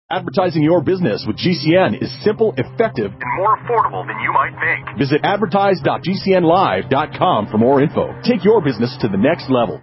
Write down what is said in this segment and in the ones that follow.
Advertising your business with GCN is simple, effective, and more affordable than you might think. Visit advertise.gcnlive.com for more info. Take your business to the next level.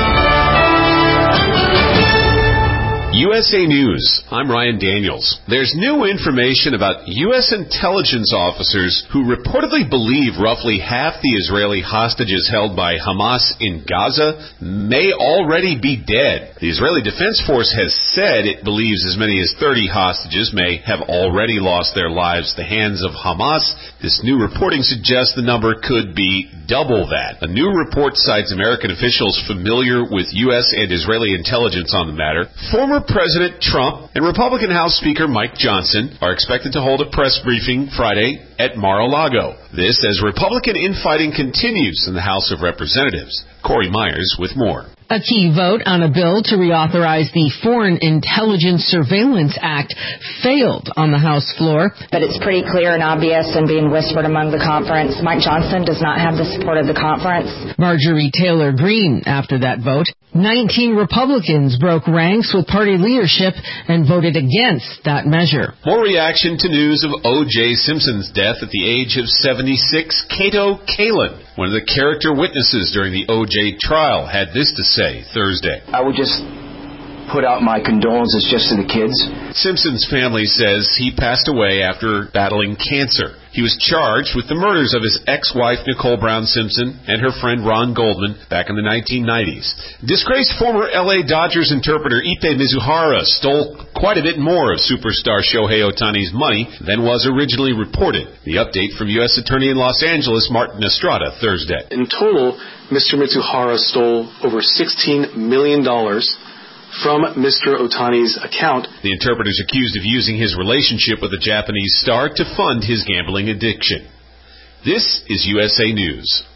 USA News. I'm Ryan Daniels. There's new information about U.S. intelligence officers who reportedly believe roughly half the Israeli hostages held by Hamas in Gaza may already be dead. The Israeli Defense Force has said it believes as many as 30 hostages may have already lost their lives at the hands of Hamas. This new reporting suggests the number could be double that. A new report cites American officials familiar with U.S. and Israeli intelligence on the matter. Former President Trump and Republican House Speaker Mike Johnson are expected to hold a press briefing Friday at Mar-a-Lago. This as Republican infighting continues in the House of Representatives. Corey Myers with more. A key vote on a bill to reauthorize the Foreign Intelligence Surveillance Act failed on the House floor. But it's pretty clear and obvious and being whispered among the conference. Mike Johnson does not have the support of the conference. Marjorie Taylor Greene after that vote. 19 Republicans broke ranks with party leadership and voted against that measure. More reaction to news of O.J. Simpson's death at the age of 76. Kato Kalin, one of the character witnesses during the O.J. trial, had this to say Thursday. I would just put out my condolences just to the kids. Simpson's family says he passed away after battling cancer. He was charged with the murders of his ex-wife Nicole Brown Simpson and her friend Ron Goldman back in the 1990s. Disgraced former L.A. Dodgers interpreter Ippei Mizuhara stole quite a bit more of superstar Shohei Ohtani's money than was originally reported. The update from U.S. Attorney in Los Angeles, Martin Estrada, Thursday. In total, Mr. Mizuhara stole over $16 million from Mr. Ohtani's account. The interpreter is accused of using his relationship with the Japanese star to fund his gambling addiction. This is USA News.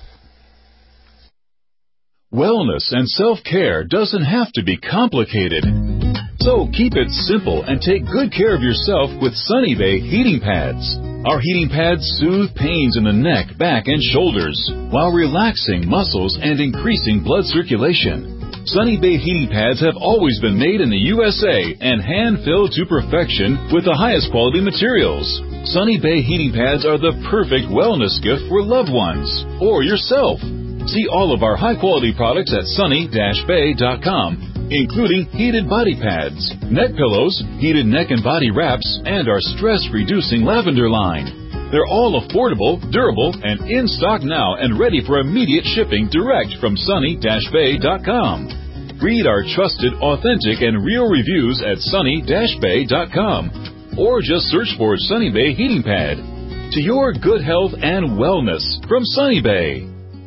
Wellness and self-care doesn't have to be complicated. So keep it simple and take good care of yourself with Sunny Bay heating pads. Our heating pads soothe pains in the neck, back, and shoulders while relaxing muscles and increasing blood circulation. Sunny Bay heating pads have always been made in the USA and hand-filled to perfection with the highest quality materials. Sunny Bay heating pads are the perfect wellness gift for loved ones or yourself. See all of our high-quality products at sunny-bay.com, including heated body pads, neck pillows, heated neck and body wraps, and our stress-reducing lavender line. They're all affordable, durable, and in stock now and ready for immediate shipping direct from sunny-bay.com. Read our trusted, authentic, and real reviews at sunny-bay.com or just search for Sunny Bay Heating Pad. To your good health and wellness from Sunny Bay.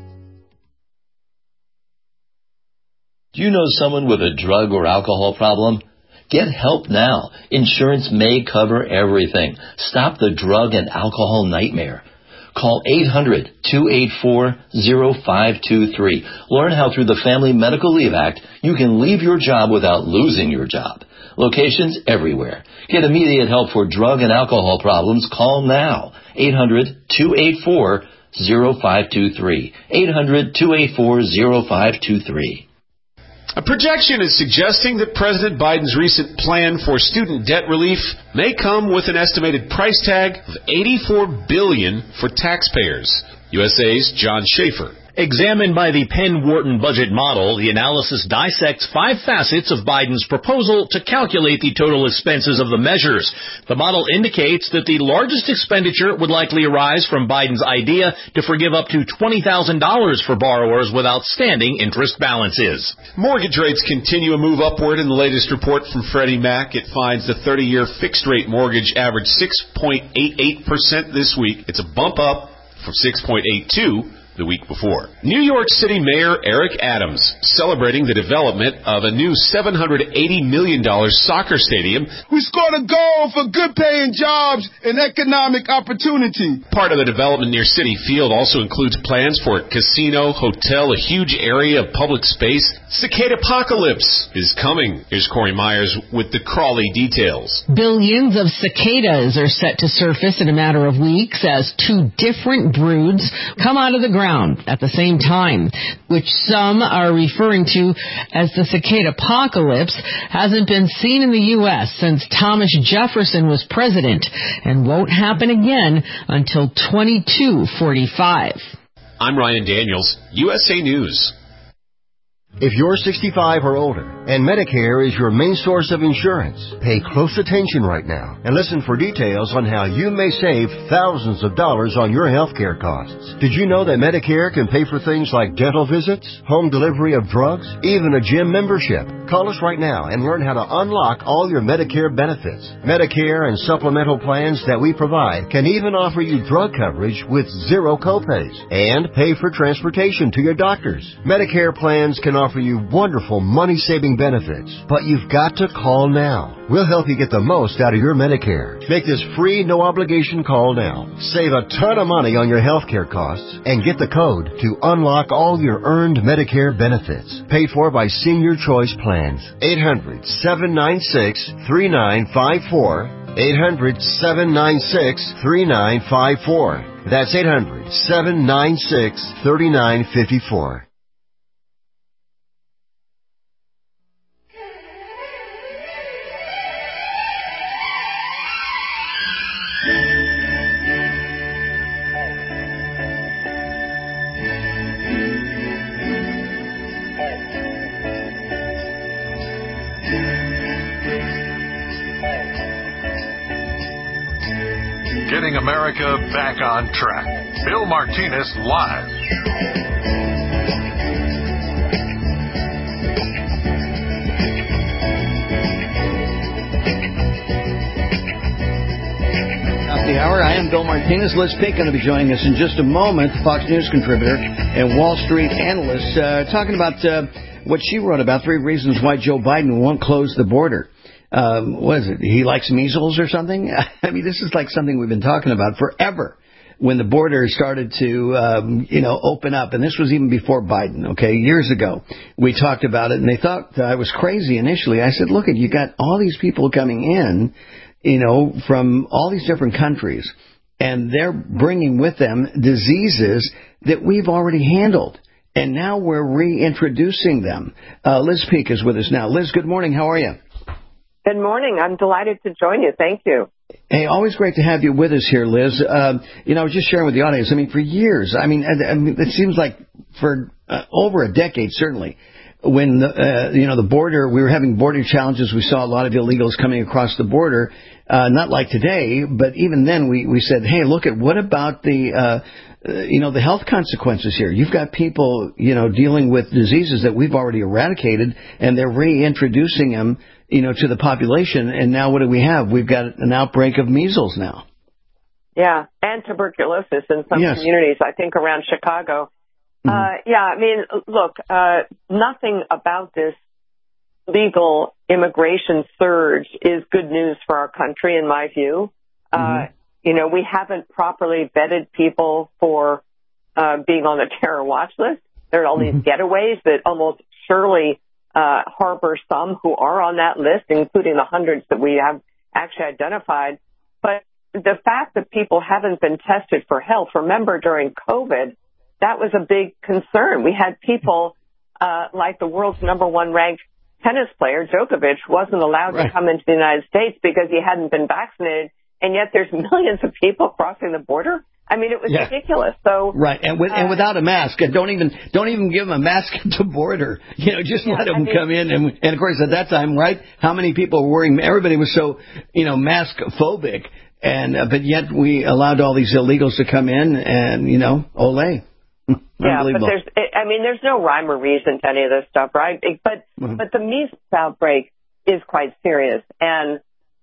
Do you know someone with a drug or alcohol problem? Get help now. Insurance may cover everything. Stop the drug and alcohol nightmare. Call 800-284-0523. Learn how through the Family Medical Leave Act, you can leave your job without losing your job. Locations everywhere. Get immediate help for drug and alcohol problems. Call now. 800-284-0523. 800-284-0523. A projection is suggesting that President Biden's recent plan for student debt relief may come with an estimated price tag of $84 billion for taxpayers. USA's John Schaefer. Examined by the Penn-Wharton budget model, the analysis dissects 5 facets of Biden's proposal to calculate the total expenses of the measures. The model indicates that the largest expenditure would likely arise from Biden's idea to forgive up to $20,000 for borrowers with outstanding interest balances. Mortgage rates continue to move upward. In the latest report from Freddie Mac, it finds the 30-year fixed-rate mortgage averaged 6.88% this week. It's a bump up from 6.82% the week before. New York City Mayor Eric Adams celebrating the development of a new $780 million soccer stadium. We scored a goal for good-paying jobs and economic opportunity. Part of the development near Citi Field also includes plans for a casino, hotel, a huge area of public space. Cicada apocalypse is coming. Here's Corey Myers with the Crawley details. Billions of cicadas are set to surface in a matter of weeks as 2 different broods come out of the ground ground at the same time, which some are referring to as the cicada apocalypse, hasn't been seen in the U.S. since Thomas Jefferson was president and won't happen again until 2245. I'm Ryan Daniels, USA News. If you're 65 or older and Medicare is your main source of insurance, pay close attention right now and listen for details on how you may save thousands of dollars on your health care costs. Did you know that Medicare can pay for things like dental visits, home delivery of drugs, even a gym membership? Call us right now and learn how to unlock all your Medicare benefits. Medicare and supplemental plans that we provide can even offer you drug coverage with zero copays and pay for transportation to your doctors. Medicare plans can offer you wonderful money-saving benefits, but you've got to call now. We'll help you get the most out of your Medicare. Make this free, no-obligation call now. Save a ton of money on your health care costs and get the code to unlock all your earned Medicare benefits. Paid for by Senior Choice Plans. 800-796-3954. 800-796-3954. That's 800-796-3954. Getting America back on track. Bill Martinez live. Top of the hour. I am Bill Martinez. Liz Peek going to be joining us in just a moment, Fox News contributor and Wall Street analyst, talking about what she wrote about 3 reasons why Joe Biden won't close the border. What is it? He likes measles or something? I mean, this is like something we've been talking about forever when the border started to, open up. And this was even before Biden, okay? Years ago, we talked about it, and they thought I was crazy initially. I said, look, you got all these people coming in, from all these different countries, and they're bringing with them diseases that we've already handled. And now we're reintroducing them. Liz Peek is with us now. Liz, good morning. How are you? Good morning. I'm delighted to join you. Thank you. Hey, always great to have you with us here, Liz. I was just sharing with the audience, for years, it seems like for over a decade, certainly, when, the border, we were having border challenges, we saw a lot of illegals coming across the border, not like today, but even then we said, hey, look at what about the health consequences here. You've got people, dealing with diseases that we've already eradicated, and they're reintroducing them, to the population. And now what do we have? We've got an outbreak of measles now. Yeah, and tuberculosis in some communities, I think around Chicago. Mm-hmm. Look, nothing about this legal immigration surge is good news for our country, in my view. Mm-hmm. We haven't properly vetted people for being on the terror watch list. There are all these getaways that almost surely harbor some who are on that list, including the hundreds that we have actually identified. But the fact that people haven't been tested for health, remember during COVID, that was a big concern. We had people like the world's #1 ranked tennis player, Djokovic, wasn't allowed to come into the United States because he hadn't been vaccinated, and yet there's millions of people crossing the border. It was ridiculous. So and without a mask, don't even give them a mask at the border. Just let them come in. And of course, at that time, how many people were wearing? Everybody was so mask phobic, and but yet we allowed all these illegals to come in, and ole. Yeah, but there's no rhyme or reason to any of this stuff, right? But the measles outbreak is quite serious, and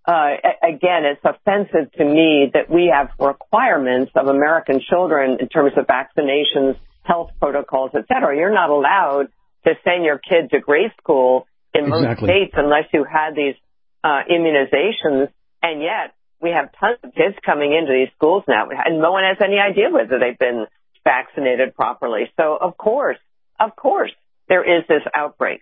again, it's offensive to me that we have requirements of American children in terms of vaccinations, health protocols, et cetera. You're not allowed to send your kid to grade school in most states unless you had these immunizations, and yet we have tons of kids coming into these schools now, and no one has any idea whether they've been vaccinated properly. So, of course, there is this outbreak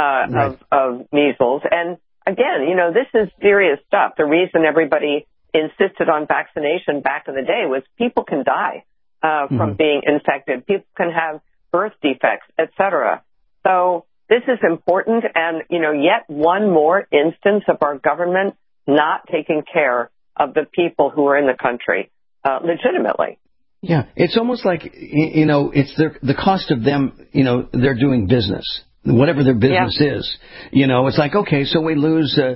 of measles. And again, this is serious stuff. The reason everybody insisted on vaccination back in the day was people can die. from being infected. People can have birth defects, etc. So this is important, and, yet one more instance of our government not taking care of the people who are in the country legitimately. Yeah, it's almost like, it's the cost of them, they're doing business. Whatever their business is, it's like, okay, so we lose, a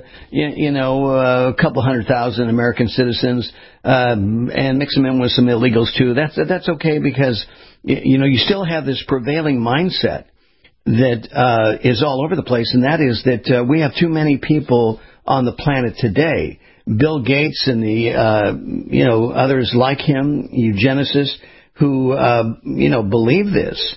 couple 100,000 American citizens, and mix them in with some illegals too. That's okay, because, you still have this prevailing mindset that is all over the place, and that is that we have too many people on the planet today. Bill Gates and the, others like him, eugenicists, who, believe this.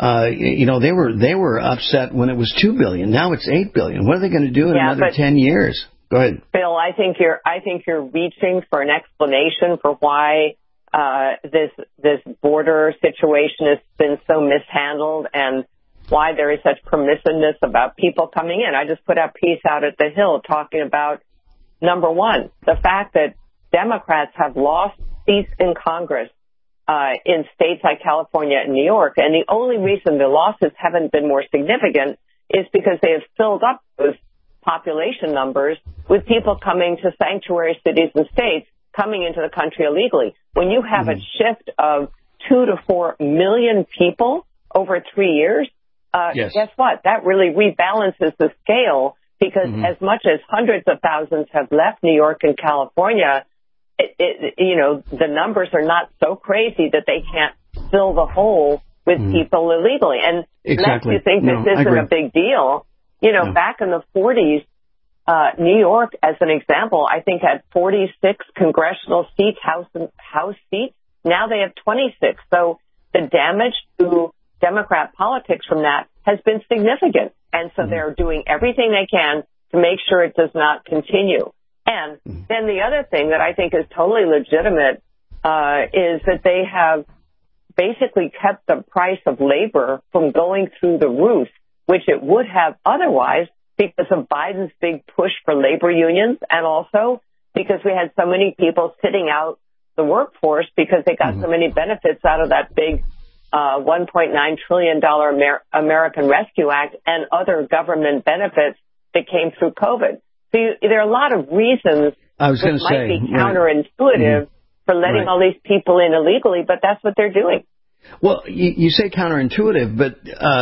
They were upset when it was $2 billion. Now it's $8 billion. What are they going to do in another 10 years? Go ahead, Bill. I think you're reaching for an explanation for why this border situation has been so mishandled and why there is such permissiveness about people coming in. I just put a piece out at the Hill talking about, number one, the fact that Democrats have lost seats in Congress in states like California and New York. And the only reason the losses haven't been more significant is because they have filled up those population numbers with people coming to sanctuary cities and states coming into the country illegally. When you have a shift of 2 to 4 million people over 3 years, guess what? That really rebalances the scale, because as much as hundreds of thousands have left New York and California, the numbers are not so crazy that they can't fill the hole with people illegally. And exactly. Next, you think this isn't a big deal. Back in the 40s, New York, as an example, I think had 46 congressional seats, House seats. Now they have 26. So the damage to Democrat politics from that has been significant. And so they're doing everything they can to make sure it does not continue. And then the other thing that I think is totally legitimate is that they have basically kept the price of labor from going through the roof, which it would have otherwise, because of Biden's big push for labor unions, and also because we had so many people sitting out the workforce because they got so many benefits out of that big $1.9 trillion American Rescue Act and other government benefits that came through COVID. So there are a lot of reasons that might be counterintuitive for letting all these people in illegally, but that's what they're doing. Well, you say counterintuitive, but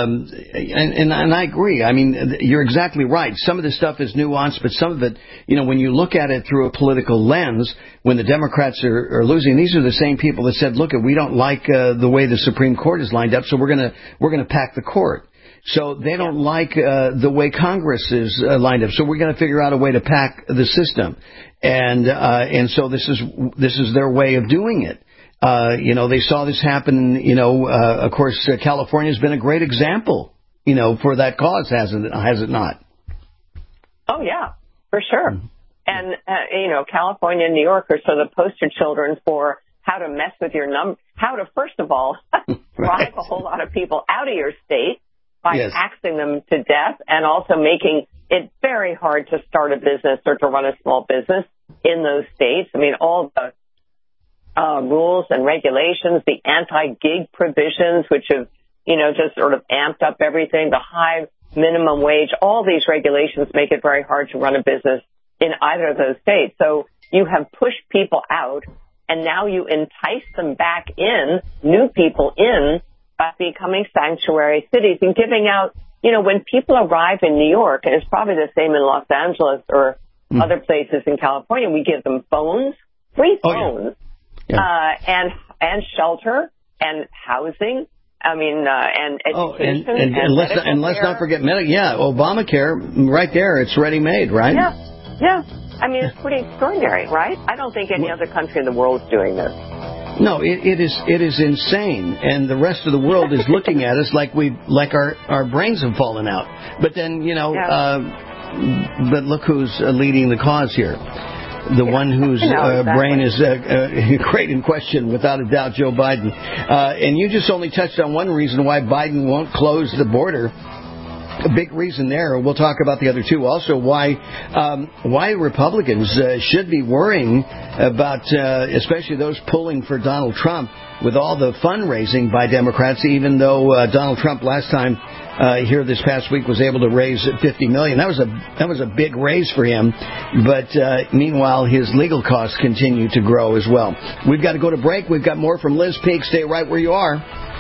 and I agree. I mean, you're exactly right. Some of this stuff is nuanced, but some of it, when you look at it through a political lens, when the Democrats are losing, these are the same people that said, "Look, we don't like the way the Supreme Court is lined up, so we're gonna pack the court." So they don't like the way Congress is lined up, so we're going to figure out a way to pack the system, and so this is their way of doing it. They saw this happen. Of course, California has been a great example, for that cause, has it not? Oh yeah, for sure. And California and New York are sort of the poster children for how to mess with your how to, first of all, drive a whole lot of people out of your state by taxing them to death, and also making it very hard to start a business or to run a small business in those states. I mean, all the rules and regulations, the anti-gig provisions, which have, just sort of amped up everything, the high minimum wage, all these regulations make it very hard to run a business in either of those states. So you have pushed people out, and now you entice them back in, new people in, by becoming sanctuary cities and giving out, when people arrive in New York, and it's probably the same in Los Angeles or other places in California, we give them phones, free phones, and shelter and housing. I mean, and education. And let's not forget Obamacare, right there, it's ready-made, right? Yeah. I mean, it's pretty extraordinary, right? I don't think any other country in the world is doing this. No, it is insane, and the rest of the world is looking at us like our brains have fallen out. But then but look who's leading the cause here. The one whose brain is great in question, without a doubt, Joe Biden. And you just only touched on one reason why Biden won't close the border. a big reason there. We'll talk about the other two. Also, why Republicans should be worrying about, especially those pulling for Donald Trump, with all the fundraising by Democrats, even though Donald Trump last time here this past week was able to raise $50 million. That was a big raise for him. But meanwhile, his legal costs continue to grow as well. We've got to go to break. We've got more from Liz Peek. Stay right where you are.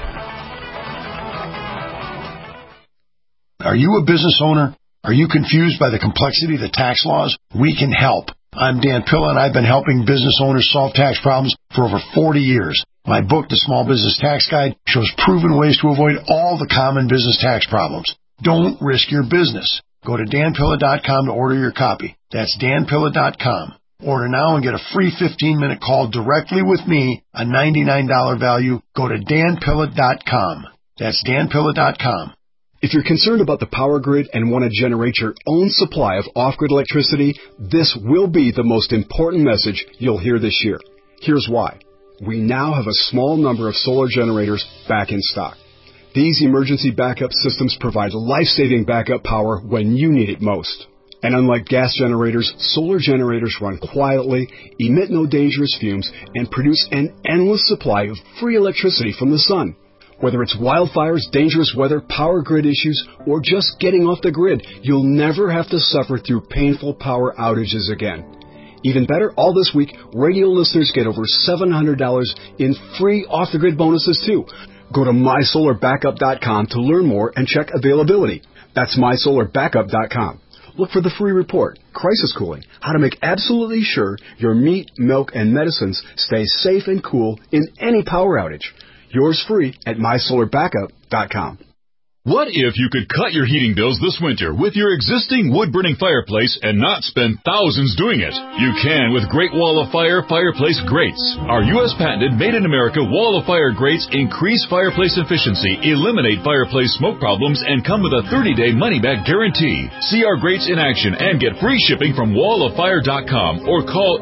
Are you a business owner? Are you confused by the complexity of the tax laws? We can help. I'm Dan Pilla, and I've been helping business owners solve tax problems for over 40 years. My book, The Small Business Tax Guide, shows proven ways to avoid all the common business tax problems. Don't risk your business. Go to danpilla.com to order your copy. That's danpilla.com. Order now and get a free 15-minute call directly with me, a $99 value. Go to danpilla.com. That's danpilla.com. If you're concerned about the power grid and want to generate your own supply of off-grid electricity, this will be the most important message you'll hear this year. Here's why. We now have a small number of solar generators back in stock. These emergency backup systems provide life-saving backup power when you need it most. And unlike gas generators, solar generators run quietly, emit no dangerous fumes, and produce an endless supply of free electricity from the sun. Whether it's wildfires, dangerous weather, power grid issues, or just getting off the grid, you'll never have to suffer through painful power outages again. Even better, all this week, radio listeners get over $700 in free off-the-grid bonuses, too. Go to mysolarbackup.com to learn more and check availability. That's mysolarbackup.com. Look for the free report, Crisis Cooling, how to make absolutely sure your meat, milk, and medicines stay safe and cool in any power outage. Yours free at mysolarbackup.com. What if you could cut your heating bills this winter with your existing wood-burning fireplace and not spend thousands doing it? You can with Great Wall of Fire fireplace grates. Our U.S. patented made-in-America Wall of Fire grates increase fireplace efficiency, eliminate fireplace smoke problems, and come with a 30-day money-back guarantee. See our grates in action and get free shipping from walloffire.com or call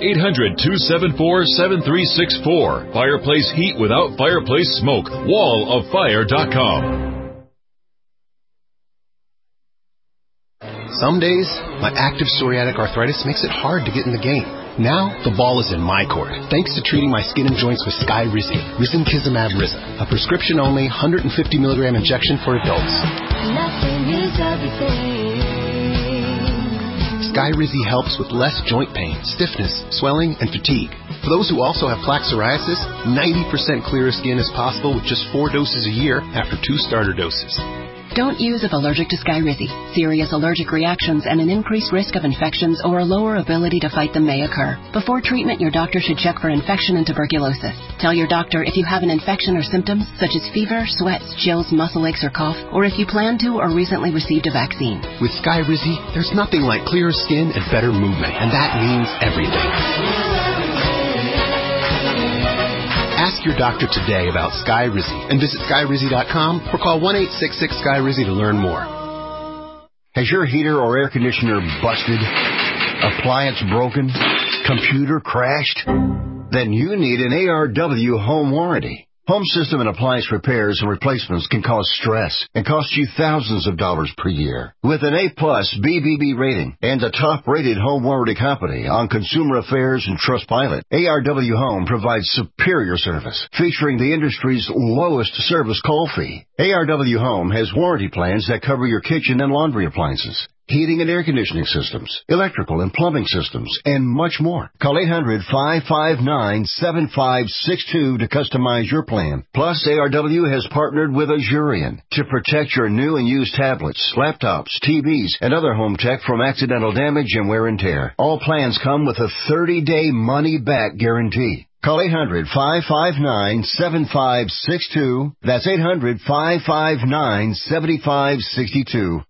800-274-7364. Fireplace heat without fireplace smoke. walloffire.com. Some days, my active psoriatic arthritis makes it hard to get in the game. Now, the ball is in my court, thanks to treating my skin and joints with Skyrizi, Risankizumab Riza, a prescription-only 150-milligram injection for adults. Skyrizi helps with less joint pain, stiffness, swelling, and fatigue. For those who also have plaque psoriasis, 90% clearer skin is possible with just 4 doses a year after 2 starter doses. Don't use if allergic to Skyrizi. Serious allergic reactions and an increased risk of infections or a lower ability to fight them may occur. Before treatment, your doctor should check for infection and tuberculosis. Tell your doctor if you have an infection or symptoms such as fever, sweats, chills, muscle aches, or cough, or if you plan to or recently received a vaccine. With Skyrizi, there's nothing like clearer skin and better movement, and that means everything. Ask your doctor today about Skyrizi and visit Skyrizi.com or call 1-866-SKYRIZI to learn more. Has your heater or air conditioner busted? Appliance broken? Computer crashed? Then you need an ARW home warranty. Home system and appliance repairs and replacements can cause stress and cost you thousands of dollars per year. With an A-plus BBB rating and a top-rated home warranty company on Consumer Affairs and Trustpilot, ARW Home provides superior service, featuring the industry's lowest service call fee. ARW Home has warranty plans that cover your kitchen and laundry appliances, heating and air conditioning systems, electrical and plumbing systems, and much more. Call 800-559-7562 to customize your plan. Plus, ARW has partnered with Azurian to protect your new and used tablets, laptops, TVs, and other home tech from accidental damage and wear and tear. All plans come with a 30-day money-back guarantee. Call 800-559-7562. That's 800-559-7562.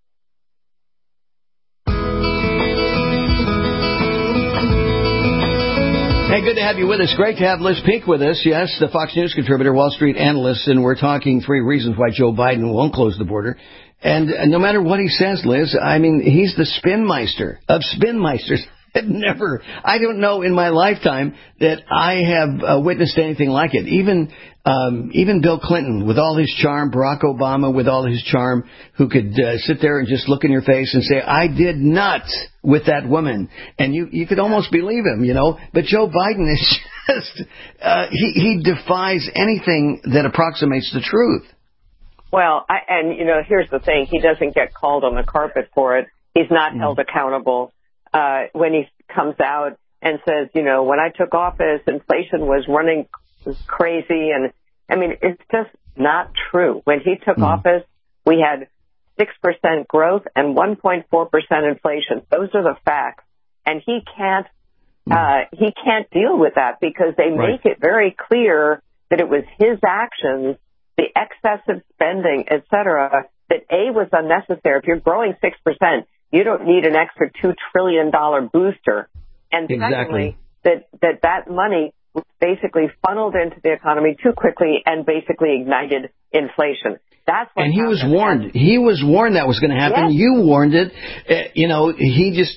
Hey, good to have you with us. Great to have Liz Peek with us. Yes, the Fox News contributor, Wall Street analyst, and we're talking 3 reasons why Joe Biden won't close the border. And no matter what he says, Liz, I mean, he's the spinmeister of spinmeisters. I don't know in my lifetime that I have witnessed anything like it. Even Bill Clinton, with all his charm, Barack Obama, with all his charm, who could sit there and just look in your face and say, I did not with that woman. And you could almost believe him, you know. But Joe Biden is just, he defies anything that approximates the truth. Well, here's the thing. He doesn't get called on the carpet for it. He's not held accountable. When he comes out and says, when I took office, inflation was running crazy. And I mean, it's just not true. When he took office, we had 6% growth and 1.4% inflation. Those are the facts. And he can't deal with that because they make it very clear that it was his actions, the excessive spending, et cetera, that was unnecessary. If you're growing 6%, you don't need an extra $2 trillion booster. And secondly, that money was basically funneled into the economy too quickly and basically ignited inflation. That's what and he was warned. He was warned that was going to happen. Yes. You warned it. He just,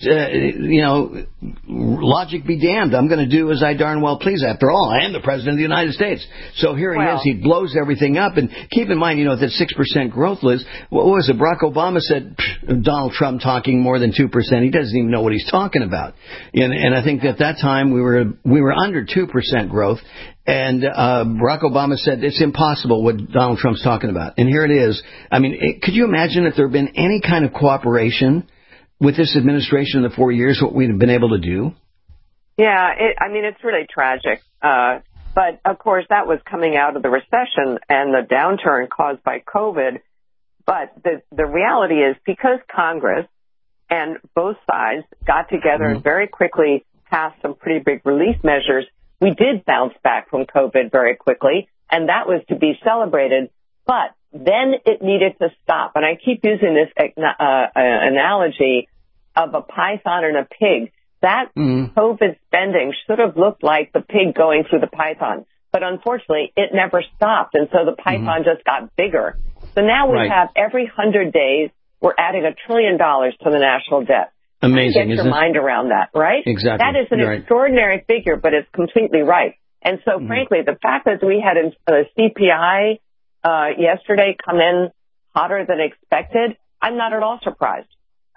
logic be damned. I'm going to do as I darn well please. After all, I am the president of the United States. So here he is. He blows everything up. And keep in mind, that 6% growth, Liz, what was it? Barack Obama said Donald Trump talking more than 2%. He doesn't even know what he's talking about. And I think at that time we were under 2% growth. And Barack Obama said it's impossible what Donald Trump's talking about. And here it is. I mean, could you imagine if there had been any kind of cooperation with this administration in the 4 years, what we'd have been able to do? Yeah, it's really tragic. But, of course, that was coming out of the recession and the downturn caused by COVID. But the reality is because Congress and both sides got together and very quickly passed some pretty big relief measures, we did bounce back from COVID very quickly, and that was to be celebrated. But then it needed to stop. And I keep using this analogy of a python and a pig. That COVID spending should have looked like the pig going through the python. But unfortunately, it never stopped, and so the python just got bigger. So now we have every 100 days, we're adding $1 trillion to the national debt. Amazing, get your mind around that, right? Exactly. That is an extraordinary figure, but it's completely right. And so, frankly, the fact that we had a CPI yesterday come in hotter than expected, I'm not at all surprised.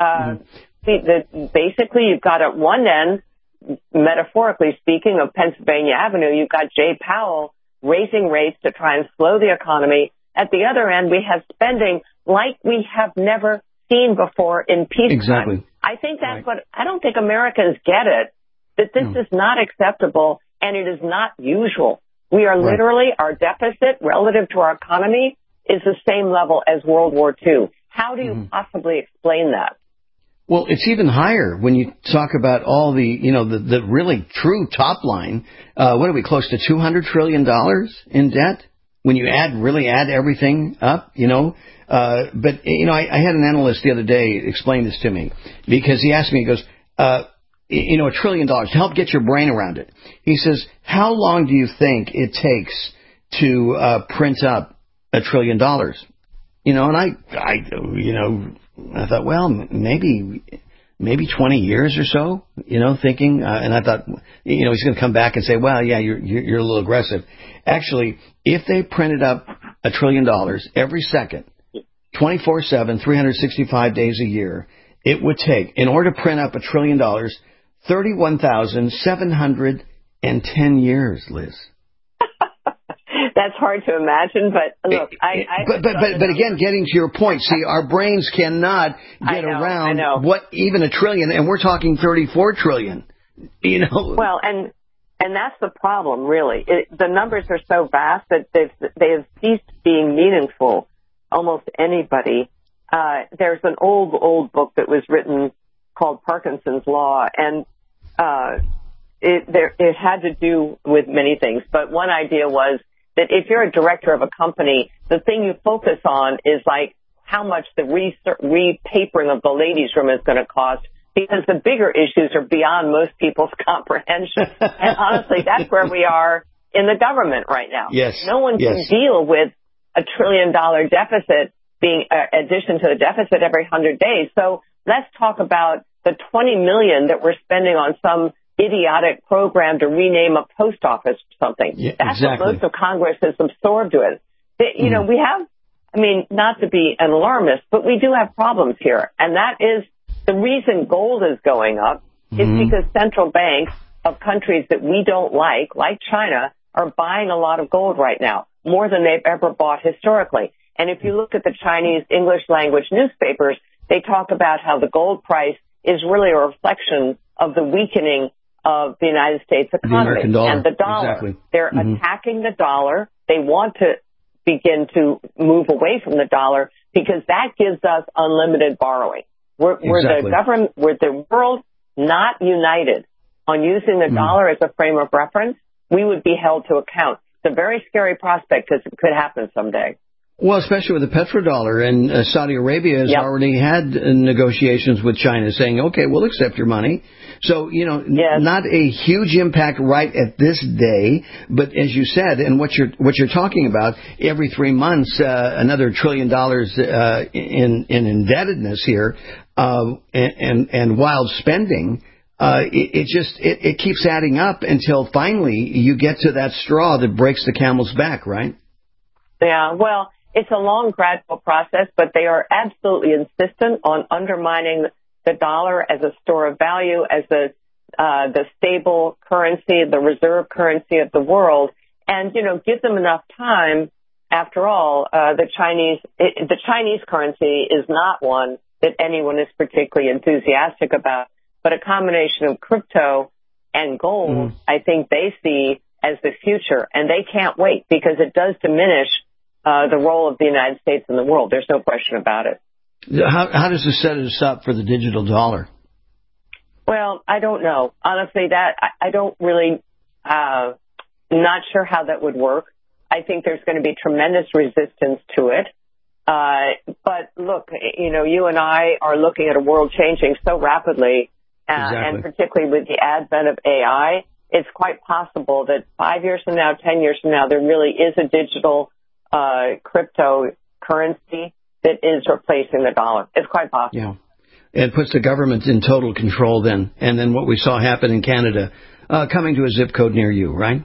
Basically, you've got at one end, metaphorically speaking, of Pennsylvania Avenue, you've got Jay Powell raising rates to try and slow the economy. At the other end, we have spending like we have never seen before in peacetime. Exactly. I think that's I don't think Americans get it, that this is not acceptable and it is not usual. We are literally, our deficit relative to our economy is the same level as World War II. How do you possibly explain that? Well, it's even higher when you talk about all the really true top line. What are we, close to $200 trillion in debt? When you add everything up, But, I had an analyst the other day explain this to me because he asked me, he goes, $1 trillion to help get your brain around it. He says, how long do you think it takes to print up $1 trillion? And I thought, well, maybe 20 years or so, thinking, and I thought, he's going to come back and say, well, yeah, you're a little aggressive. Actually, if they printed up $1 trillion every second, 24/7, 365 days a year, it would take, in order to print up $1 trillion, 31,710 years, Liz. That's hard to imagine, but look, But again, getting to your point, see, our brains cannot get around what even $1 trillion, and we're talking 34 trillion. Well, and that's the problem, really. The numbers are so vast that they have ceased being meaningful. Almost anybody. There's an old book that was written called Parkinson's Law, and it had to do with many things. But one idea was that if you're a director of a company, the thing you focus on is like how much the repapering of the ladies' room is going to cost, because the bigger issues are beyond most people's comprehension. And honestly, that's where we are in the government right now. Yes. No one can deal with $1 trillion deficit being addition to the deficit every 100 days. So let's talk about the $20 million that we're spending on some idiotic program to rename a post office or something. Yeah, that's exactly. what most of Congress is absorbed with. You know, we have, I mean, not to be an alarmist, but we do have problems here. And that is the reason gold is going up is because central banks of countries that we don't like China, are buying a lot of gold right now, more than they've ever bought historically. And if you look at the Chinese English language newspapers, they talk about how the gold price is really a reflection of the weakening of the United States economy and the dollar. Exactly. They're attacking the dollar. They want to begin to move away from the dollar because that gives us unlimited borrowing. We're the world not united on using the dollar as a frame of reference, we would be held to account. It's a very scary prospect because it could happen someday. Well, especially with the petrodollar, and Saudi Arabia has already had negotiations with China saying, okay, we'll accept your money. So, you know, not a huge impact right at this day, but as you said, and what you're talking about, every 3 months, another $1 trillion in indebtedness here, and wild spending. It keeps adding up until finally you get to that straw that breaks the camel's back, right? Yeah, well, it's a long, gradual process, but they are absolutely insistent on undermining the dollar as a store of value, as the stable currency, the reserve currency of the world, and, you know, give them enough time. After all, the Chinese currency is not one that anyone is particularly enthusiastic about. But a combination of crypto and gold, I think they see as the future. And they can't wait because it does diminish the role of the United States in the world. There's no question about it. How does this set us up for the digital dollar? Well, I don't know. Honestly, I don't really, not sure how that would work. I think there's going to be tremendous resistance to it. But look, you know, you and I are looking at a world changing so rapidly. And particularly with the advent of AI, it's quite possible that 5 years from now, 10 years from now, there really is a digital cryptocurrency that is replacing the dollar. It's quite possible. Yeah. It puts the government in total control then. And then what we saw happen in Canada, coming to a zip code near you, right?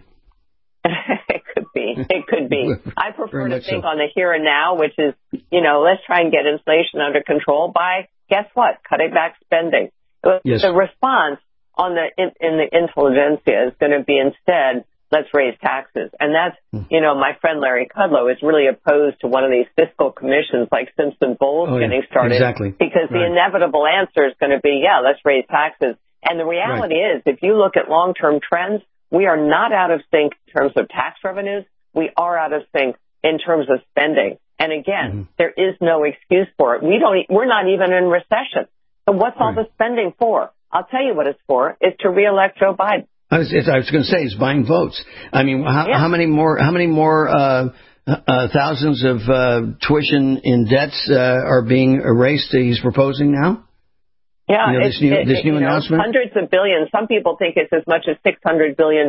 It could be. I prefer to think on the here and now, which is, you know, let's try and get inflation under control by, guess what, cutting back spending. Yes. The response on in the intelligentsia is going to be instead, let's raise taxes. And that's, you know, my friend Larry Kudlow is really opposed to one of these fiscal commissions like Simpson-Bowles getting started. Exactly. Because the inevitable answer is going to be, let's raise taxes. And the reality is, if you look at long-term trends, we are not out of sync in terms of tax revenues. We are out of sync in terms of spending. And again, there is no excuse for it. We're not even in recession. So what's all the spending for? I'll tell you what it's for. It's to reelect Joe Biden. I was going to say, he's buying votes. I mean, how many more thousands of tuition in debts are being erased he's proposing now? Yeah, you know, this new announcement? Hundreds of billions. Some people think it's as much as $600 billion,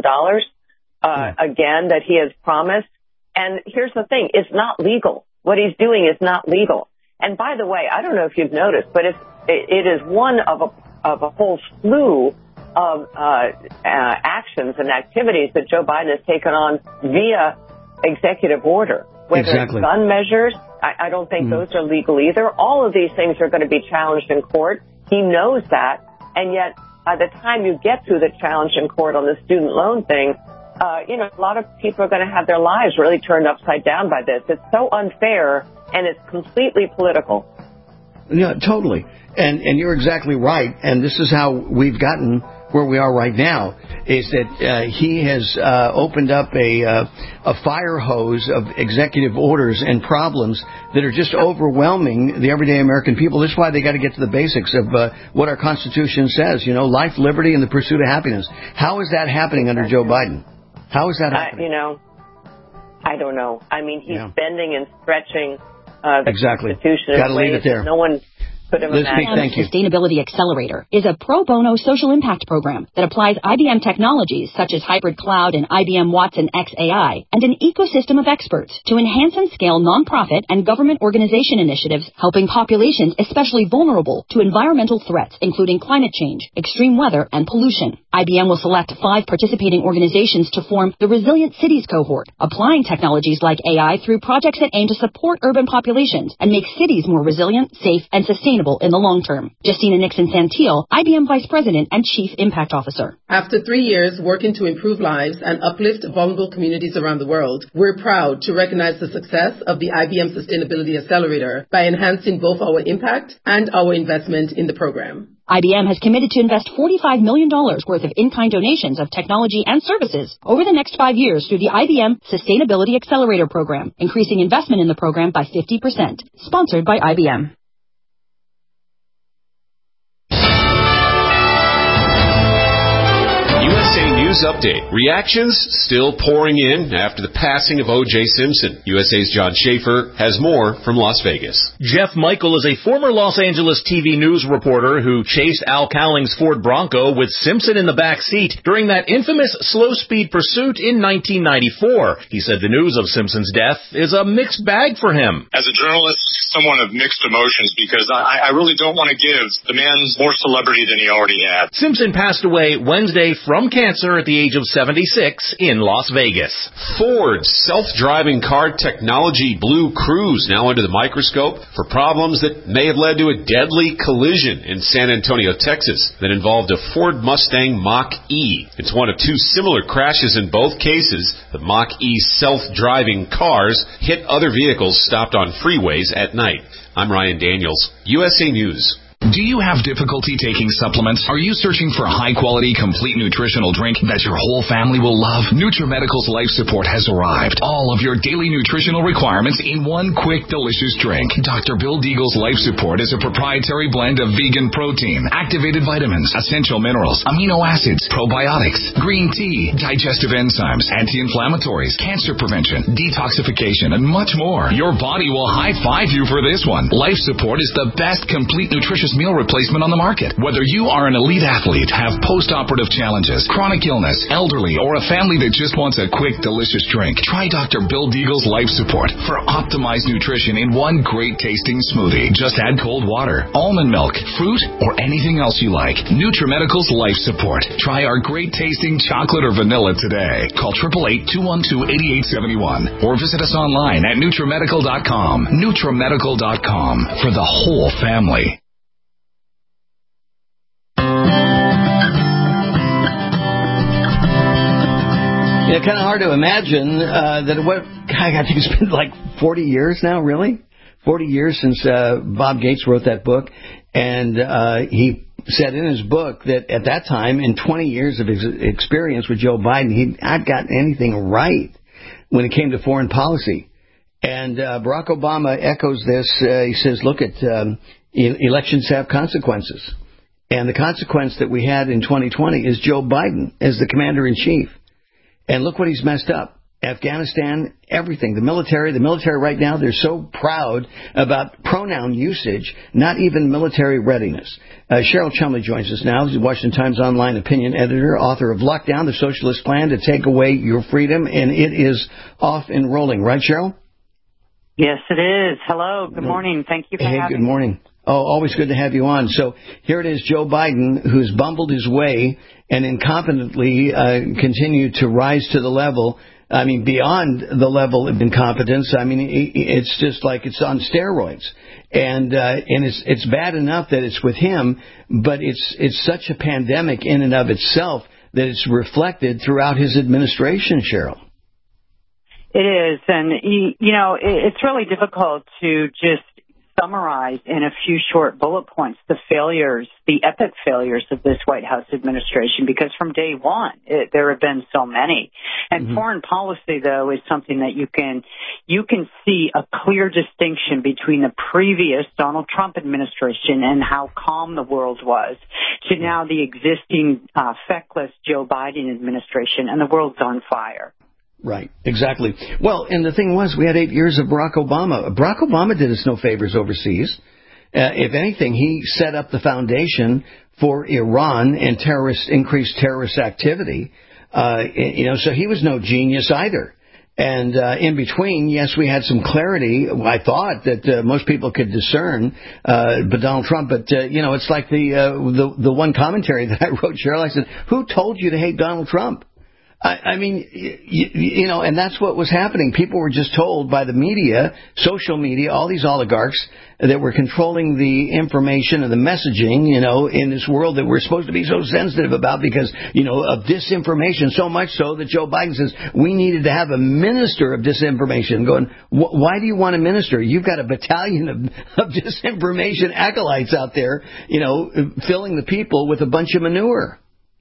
again, that he has promised. And here's the thing. It's not legal. What he's doing is not legal. And by the way, I don't know if you've noticed, but it is one of a whole slew of actions and activities that Joe Biden has taken on via executive order. Whether it's gun measures, I don't think those are legal either. All of these things are going to be challenged in court. He knows that. And yet, by the time you get through the challenge in court on the student loan thing, you know, a lot of people are going to have their lives really turned upside down by this. It's so unfair, and it's completely political. Yeah, totally. And you're exactly right. And this is how we've gotten where we are right now, is that he has opened up a fire hose of executive orders and problems that are just overwhelming the everyday American people. That's why they got to get to the basics of what our Constitution says, you know, life, liberty, and the pursuit of happiness. How is that happening under Joe Biden? How is that happening? You know, I don't know. I mean, he's bending and stretching the Constitution in ways that Thank you. Sustainability Accelerator is a pro bono social impact program that applies IBM technologies such as hybrid cloud and IBM Watson XAI and an ecosystem of experts to enhance and scale nonprofit and government organization initiatives helping populations especially vulnerable to environmental threats, including climate change, extreme weather, and pollution. IBM will select 5 participating organizations to form the Resilient Cities cohort, applying technologies like AI through projects that aim to support urban populations and make cities more resilient, safe, and sustainable in the long term. Justina Nixon-Santil, IBM Vice President and Chief Impact Officer. After 3 years working to improve lives and uplift vulnerable communities around the world, we're proud to recognize the success of the IBM Sustainability Accelerator by enhancing both our impact and our investment in the program. IBM has committed to invest $45 million worth of in-kind donations of technology and services over the next 5 years through the IBM Sustainability Accelerator program, increasing investment in the program by 50%. Sponsored by IBM. USA News Update. Reactions still pouring in after the passing of O.J. Simpson. USA's John Schaefer has more from Las Vegas. Jeff Michael is a former Los Angeles TV news reporter who chased Al Cowling's Ford Bronco with Simpson in the back seat during that infamous slow-speed pursuit in 1994. He said the news of Simpson's death is a mixed bag for him. As a journalist, someone of mixed emotions because I really don't want to give the man more celebrity than he already had. Simpson passed away Wednesday from cancer at the age of 76 in Las Vegas. Ford's self-driving car technology Blue Cruise now under the microscope for problems that may have led to a deadly collision in San Antonio, Texas that involved a Ford Mustang Mach-E. It's one of 2 similar crashes in both cases. The Mach-E self-driving cars hit other vehicles stopped on freeways at night. I'm Ryan Daniels, USA News. Do you have difficulty taking supplements? Are you searching for a high-quality, complete nutritional drink that your whole family will love? NutriMedical's Life Support has arrived. All of your daily nutritional requirements in one quick, delicious drink. Dr. Bill Deagle's Life Support is a proprietary blend of vegan protein, activated vitamins, essential minerals, amino acids, probiotics, green tea, digestive enzymes, anti-inflammatories, cancer prevention, detoxification, and much more. Your body will high-five you for this one. Life Support is the best complete nutritious meal replacement on the market. Whether you are an elite athlete, have post-operative challenges, chronic illness, elderly, or a family that just wants a quick, delicious drink, try Dr. Bill Deagle's Life Support for optimized nutrition in one great-tasting smoothie. Just add cold water, almond milk, fruit, or anything else you like. NutriMedical's Life Support. Try our great-tasting chocolate or vanilla today. Call 888-212-8871 or visit us online at NutriMedical.com. NutriMedical.com for the whole family. Yeah, kind of hard to imagine that I think it's been like 40 years now, really? 40 years since Bob Gates wrote that book. And he said in his book that at that time, in 20 years of his experience with Joe Biden, he'd not gotten anything right when it came to foreign policy. And Barack Obama echoes this. He says, look, elections have consequences. And the consequence that we had in 2020 is Joe Biden as the commander-in-chief. And look what he's messed up. Afghanistan, everything. The military right now, they're so proud about pronoun usage, not even military readiness. Cheryl Chumley joins us now. She's Washington Times Online opinion editor, author of Lockdown, the Socialist Plan to Take Away Your Freedom. And it is off and rolling. Right, Cheryl? Yes, it is. Hello. Good morning. Thank you for having me. Good morning. Oh, always good to have you on. So here it is, Joe Biden, who's bumbled his way and incompetently continued to rise to the level, beyond the level of incompetence. It's just like it's on steroids. And it's bad enough that it's with him, but it's such a pandemic in and of itself that it's reflected throughout his administration, Cheryl. It is. And, it's really difficult to just summarize in a few short bullet points the epic failures of this White House administration, because from day one there have been so many. And foreign policy, though, is something that you can see a clear distinction between the previous Donald Trump administration and how calm the world was to now the existing feckless Joe Biden administration, and the world's on fire. Right, exactly. Well, and the thing was, we had 8 years of Barack Obama. Barack Obama did us no favors overseas. If anything, he set up the foundation for Iran and increased terrorist activity. So he was no genius either. And in between, yes, we had some clarity. I thought that most people could discern Donald Trump. But it's like the one commentary that I wrote, Cheryl. I said, "Who told you to hate Donald Trump?" I mean, and that's what was happening. People were just told by the media, social media, all these oligarchs that were controlling the information and the messaging, in this world that we're supposed to be so sensitive about because, of disinformation, so much so that Joe Biden says we needed to have a minister of disinformation. Going, why do you want a minister? You've got a battalion of disinformation acolytes out there, filling the people with a bunch of manure.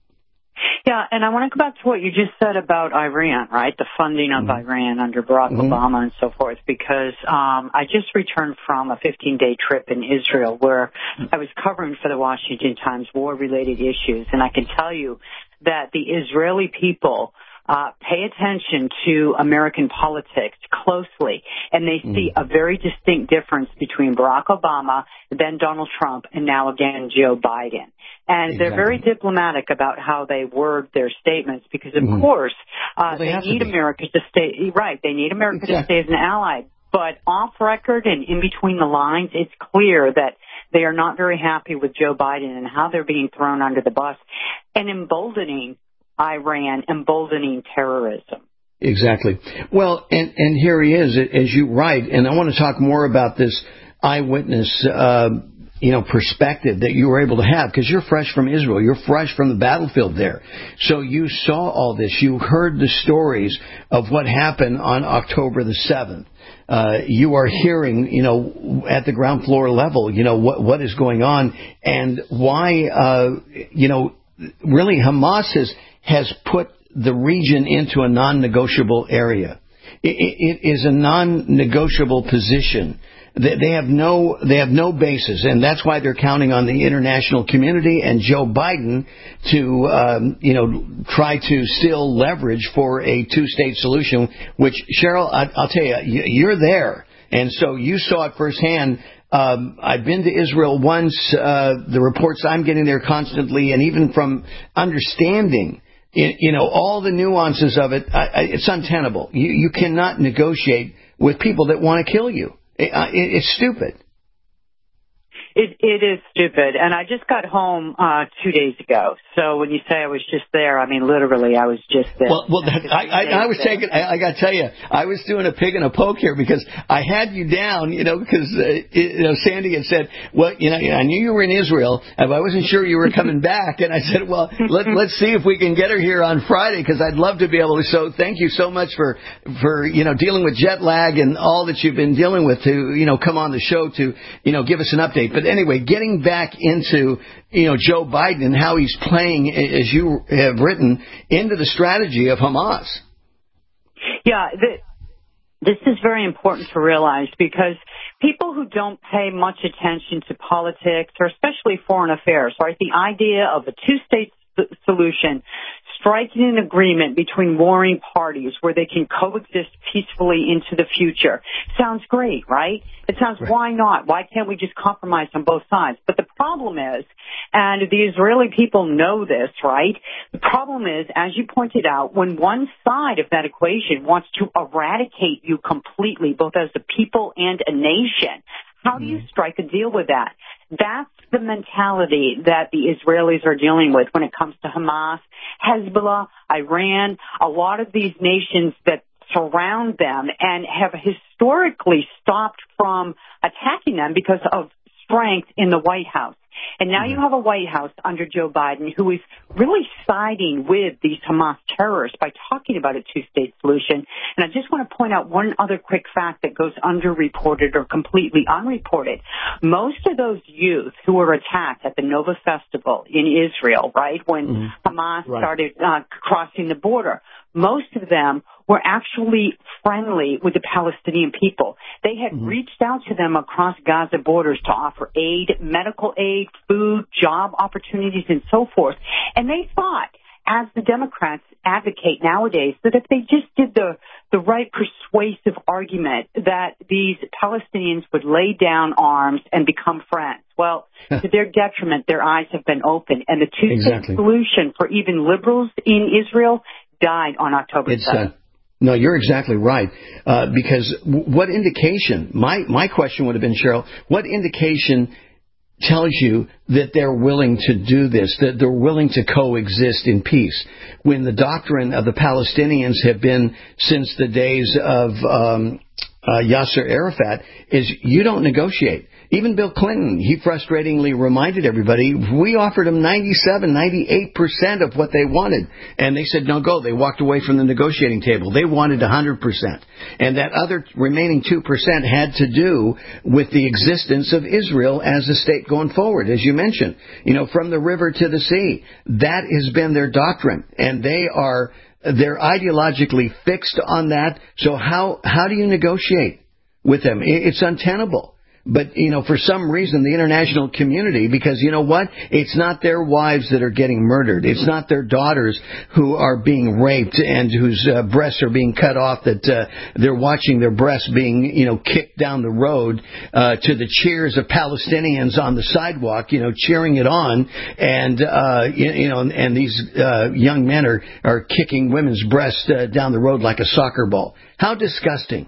Yeah, and I want to go back to what you just said about Iran, right? The funding of Iran under Barack Obama and so forth, because I just returned from a 15-day trip in Israel where I was covering for the Washington Times war-related issues, and I can tell you that the Israeli people pay attention to American politics closely, and they see a very distinct difference between Barack Obama, then Donald Trump, and now again Joe Biden. And they're very diplomatic about how they word their statements because, of course, they need America to stay, right, they need America to stay as an ally. But off record and in between the lines, it's clear that they are not very happy with Joe Biden and how they're being thrown under the bus and emboldening Iran, emboldening terrorism. Exactly. Well, and here he is, as you write, and I want to talk more about this eyewitness perspective that you were able to have, because you're fresh from Israel. You're fresh from the battlefield there. So you saw all this. You heard the stories of what happened on October the 7th. You are hearing, at the ground floor level, what is going on and why, really Hamas has put the region into a non-negotiable area. It is a non-negotiable position. They have no basis, and that's why they're counting on the international community and Joe Biden to, try to still leverage for a two-state solution. Which, Cheryl, I'll tell you, you're there, and so you saw it firsthand. I've been to Israel once. The reports I'm getting there constantly, and even from understanding, all the nuances of it, it's untenable. You cannot negotiate with people that want to kill you. It's stupid. It is stupid. And I just got home 2 days ago. So when you say I was just there, I mean, literally, I was just there. Well, I was taking, I got to tell you, I was doing a pig and a poke here because I had you down, because, Sandy had said, well, I knew you were in Israel, and I wasn't sure you were coming back. And I said, well, let's see if we can get her here on Friday, because I'd love to be able to. So thank you so much for dealing with jet lag and all that you've been dealing with to, come on the show to, give us an update. But anyway, getting back into, Joe Biden and how he's playing, as you have written, into the strategy of Hamas. Yeah, this is very important to realize because people who don't pay much attention to politics, or especially foreign affairs, right, the idea of a two-state solution, striking an agreement between warring parties where they can coexist peacefully into the future. Sounds great, right? It sounds, why not? Why can't we just compromise on both sides? But the problem is, and the Israeli people know this, right? The problem is, as you pointed out, when one side of that equation wants to eradicate you completely, both as a people and a nation, how do you strike a deal with that? That's the mentality that the Israelis are dealing with when it comes to Hamas, Hezbollah, Iran, a lot of these nations that surround them and have historically stopped from attacking them because of strength in the White House. And now you have a White House under Joe Biden who is really siding with these Hamas terrorists by talking about a two-state solution. And I just want to point out one other quick fact that goes underreported or completely unreported. Most of those youth who were attacked at the Nova Festival in Israel, right, when Hamas started crossing the border, most of them were actually friendly with the Palestinian people. They had reached out to them across Gaza borders to offer aid, medical aid, food, job opportunities, and so forth. And they thought as the Democrats advocate nowadays, that if they just did the right persuasive argument that these Palestinians would lay down arms and become friends. Well, to their detriment, their eyes have been opened, and the two-state solution for even liberals in Israel died on October 7th. No, you're exactly right. Because what indication, my question would have been, Cheryl, what indication tells you that they're willing to do this, that they're willing to coexist in peace, when the doctrine of the Palestinians have been since the days of Yasser Arafat is you don't negotiate. Even Bill Clinton, he frustratingly reminded everybody, we offered them 98% of what they wanted. And they said, no go. They walked away from the negotiating table. They wanted 100%. And that other remaining 2% had to do with the existence of Israel as a state going forward, as you mentioned. You know, from the river to the sea. That has been their doctrine. And they're ideologically fixed on that. So how do you negotiate with them? It's untenable. But, you know, for some reason, the international community, because you know what? It's not their wives that are getting murdered. It's not their daughters who are being raped and whose breasts are being cut off, that they're watching their breasts being, you know, kicked down the road to the cheers of Palestinians on the sidewalk, you know, cheering it on. And, you know, and these young men are kicking women's breasts down the road like a soccer ball. How disgusting.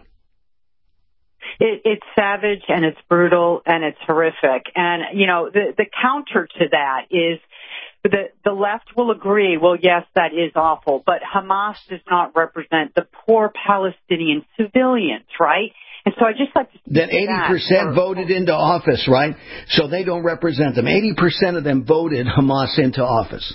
It's savage and it's brutal and it's horrific. And, you know, the counter to that is the left will agree, well, yes, that is awful, but Hamas does not represent the poor Palestinian civilians, right? And so I just like to... That 80% voted into office, right? So they don't represent them. 80% of them voted Hamas into office.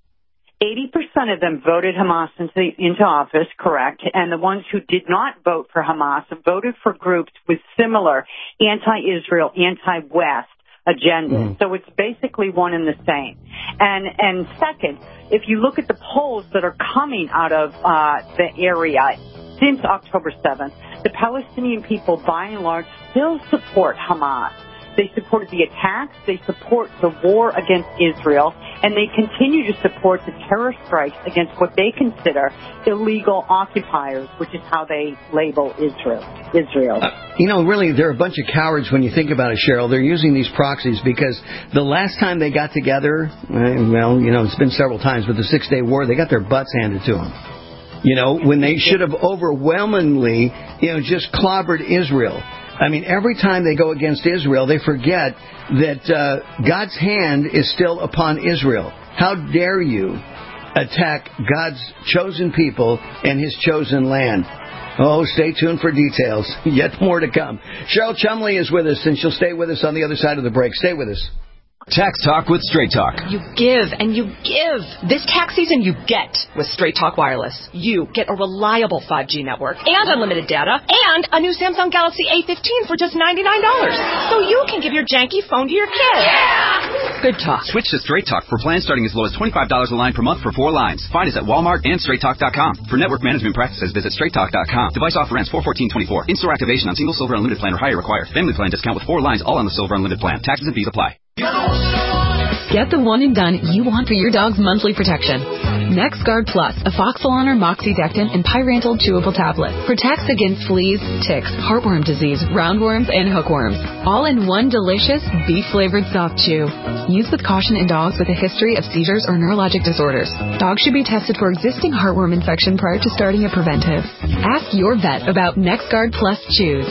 80% of them voted Hamas into office, correct, and the ones who did not vote for Hamas voted for groups with similar anti-Israel, anti-West agendas. So it's basically one and the same. And second, if you look at the polls that are coming out of the area since October 7th, the Palestinian people, by and large, still support Hamas. They supported the attacks, they support the war against Israel, and they continue to support the terror strikes against what they consider illegal occupiers, which is how they label Israel. You know, really, they're a bunch of cowards when you think about it, Cheryl. They're using these proxies because the last time they got together, well, you know, it's been several times, but the 6-Day War, they got their butts handed to them. You know, when they should have overwhelmingly, you know, just clobbered Israel. I mean, every time they go against Israel, they forget that God's hand is still upon Israel. How dare you attack God's chosen people and His chosen land? Oh, stay tuned for details. Yet more to come. Cheryl Chumley is with us, and she'll stay with us on the other side of the break. Stay with us. Tax Talk with Straight Talk. You give and you give. This tax season you get with Straight Talk Wireless. You get a reliable 5G network and unlimited data and a new Samsung Galaxy A15 for just $99. So you can give your janky phone to your kids. Yeah! Good talk. Switch to Straight Talk for plans starting as low as $25 a line per month for 4 lines. Find us at Walmart and StraightTalk.com. For network management practices, visit StraightTalk.com. Device offer ends 4/14/24. In-store activation on single Silver Unlimited plan or higher required. Family plan discount with 4 lines all on the Silver Unlimited plan. Taxes and fees apply. Get the one and done you want for your dog's monthly protection. NexGard Plus, a Foxalon or Moxidectin and Pyrantel chewable tablet. Protects against fleas, ticks, heartworm disease, roundworms, and hookworms. All in one delicious, beef-flavored soft chew. Used with caution in dogs with a history of seizures or neurologic disorders. Dogs should be tested for existing heartworm infection prior to starting a preventive. Ask your vet about NexGard Plus chews.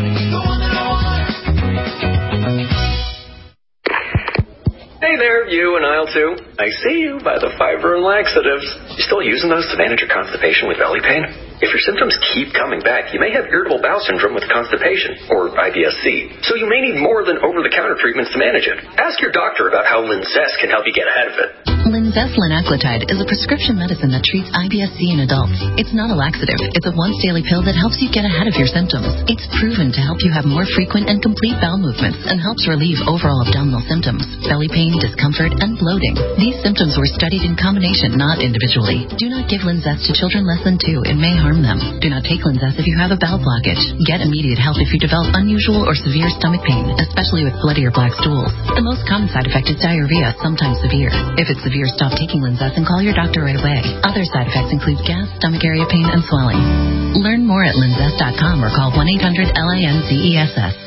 Hey there, you and aisle 2. I see you by the fiber and laxatives. You still using those to manage your constipation with belly pain? If your symptoms keep coming back, you may have irritable bowel syndrome with constipation, or IBS-C. So you may need more than over-the-counter treatments to manage it. Ask your doctor about how Linzess can help you get ahead of it. Linzess Linaclotide is a prescription medicine that treats IBS-C in adults. It's not a laxative. It's a once-daily pill that helps you get ahead of your symptoms. It's proven to help you have more frequent and complete bowel movements and helps relieve overall abdominal symptoms, belly pain, discomfort, and bloating. These symptoms were studied in combination, not individually. Do not give Linzess to children less than 2. It may harm confirm them. Do not take Linzess if you have a bowel blockage. Get immediate help if you develop unusual or severe stomach pain, especially with bloody or black stools. The most common side effect is diarrhea, sometimes severe. If it's severe, stop taking Linzess and call your doctor right away. Other side effects include gas, stomach area pain, and swelling. Learn more at linzess.com or call 1-800-LINZESS.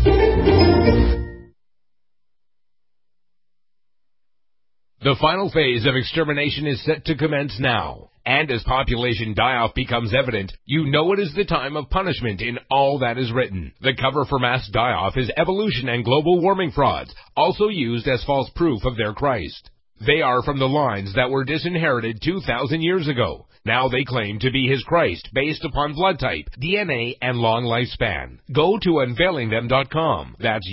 The final phase of extermination is set to commence now. And as population die-off becomes evident, you know it is the time of punishment in all that is written. The cover for mass die-off is evolution and global warming frauds, also used as false proof of their Christ. They are from the lines that were disinherited 2,000 years ago. Now they claim to be his Christ based upon blood type, DNA, and long lifespan. Go to unveilingthem.com. That's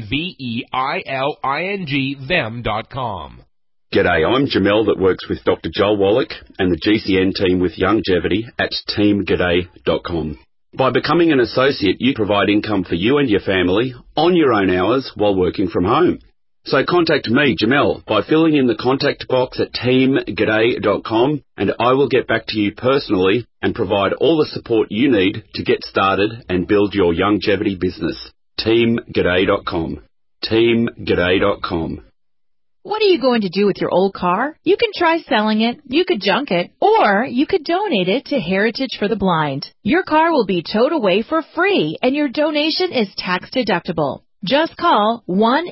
UNVEILING them.com. G'day, I'm Jamel that works with Dr. Joel Wallach and the GCN team with Longevity at teamg'day.com. By becoming an associate, you provide income for you and your family on your own hours while working from home. So contact me, Jamel, by filling in the contact box at teamg'day.com, and I will get back to you personally and provide all the support you need to get started and build your longevity business. teamg'day.com. teamg'day.com. What are you going to do with your old car? You can try selling it, you could junk it, or you could donate it to Heritage for the Blind. Your car will be towed away for free, and your donation is tax deductible. Just call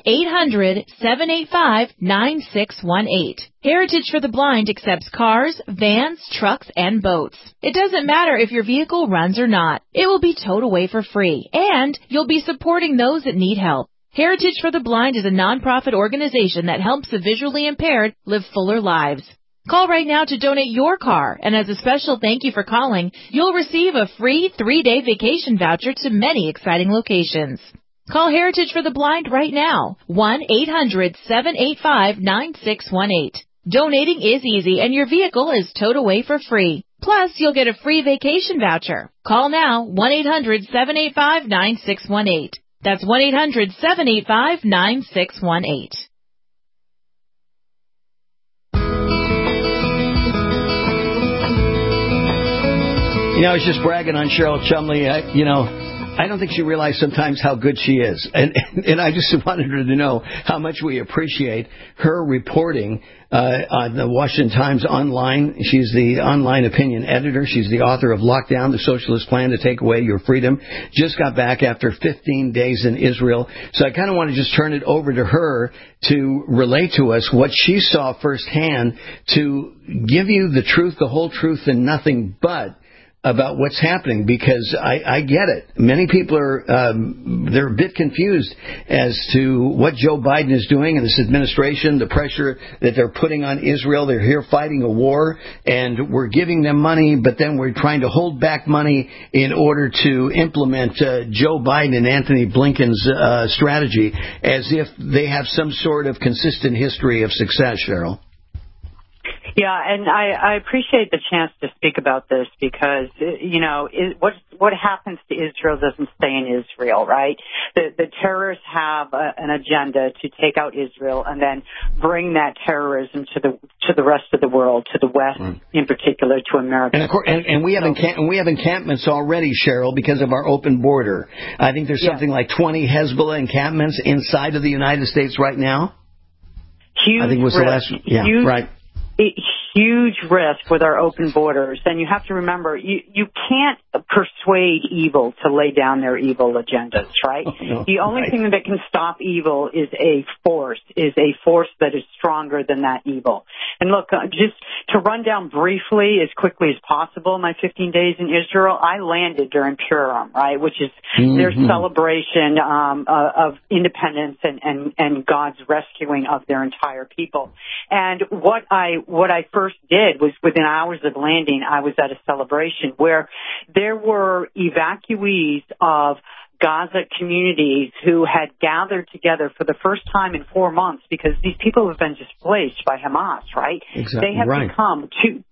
1-800-785-9618. Heritage for the Blind accepts cars, vans, trucks, and boats. It doesn't matter if your vehicle runs or not. It will be towed away for free, and you'll be supporting those that need help. Heritage for the Blind is a nonprofit organization that helps the visually impaired live fuller lives. Call right now to donate your car, and as a special thank you for calling, you'll receive a free 3-day vacation voucher to many exciting locations. Call Heritage for the Blind right now, 1-800-785-9618. Donating is easy, and your vehicle is towed away for free. Plus, you'll get a free vacation voucher. Call now, 1-800-785-9618. That's 1-800-785-9618. I was just bragging on Cheryl Chumley. I don't think she realized sometimes how good she is. And I just wanted her to know how much we appreciate her reporting on the Washington Times Online. She's the online opinion editor. She's the author of Lockdown, the Socialist Plan to Take Away Your Freedom. Just got back after 15 days in Israel. So I kind of want to just turn it over to her to relate to us what she saw firsthand, to give you the truth, the whole truth, and nothing but about what's happening, because I get it. Many people are they're a bit confused as to what Joe Biden is doing and this administration, the pressure that they're putting on Israel. They're here fighting a war, and we're giving them money, but then we're trying to hold back money in order to implement Joe Biden and Anthony Blinken's strategy, as if they have some sort of consistent history of success, Cheryl. Yeah, and I appreciate the chance to speak about this because, what happens to Israel doesn't stay in Israel, right? The terrorists have an agenda to take out Israel and then bring that terrorism to the rest of the world, to the West in particular, to America. And of course, and we have encampments already, Cheryl, because of our open border. I think there's something like 20 Hezbollah encampments inside of the United States right now. Huge I think it was risk. the last. Yeah, right. Huge risk with our open borders. And you have to remember, you can't persuade evil to lay down their evil agendas, right? The only thing that can stop evil is a force that is stronger than that evil. And look, just to run down briefly, as quickly as possible, my 15 days in Israel, I landed during Purim, right, which is their celebration of independence and God's rescuing of their entire people. And what I first did was, within hours of landing, I was at a celebration where there were evacuees of Gaza communities who had gathered together for the first time in 4 months, because these people have been displaced by Hamas, right? Exactly. They have become